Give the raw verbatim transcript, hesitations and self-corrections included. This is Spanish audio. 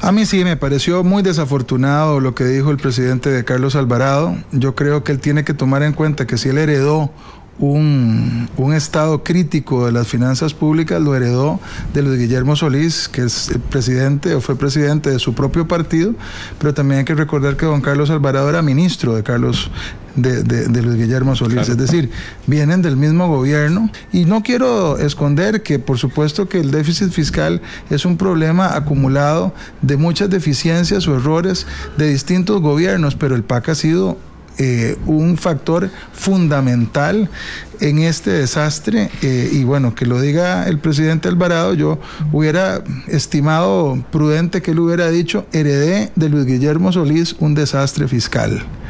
A mí sí me pareció muy desafortunado lo que dijo el presidente de Carlos Alvarado. Yo creo que él tiene que tomar en cuenta que si él heredó Un, un estado crítico de las finanzas públicas, lo heredó de Luis Guillermo Solís, que es el presidente o fue presidente de su propio partido, pero también hay que recordar que don Carlos Alvarado era ministro de Carlos de, de, de Luis Guillermo Solís, claro. Es decir, vienen del mismo gobierno, y no quiero esconder que por supuesto que el déficit fiscal es un problema acumulado de muchas deficiencias o errores de distintos gobiernos, pero el P A C ha sido Eh, un factor fundamental en este desastre, eh, y bueno, que lo diga el presidente Alvarado, yo hubiera estimado prudente que él hubiera dicho: heredé de Luis Guillermo Solís un desastre fiscal.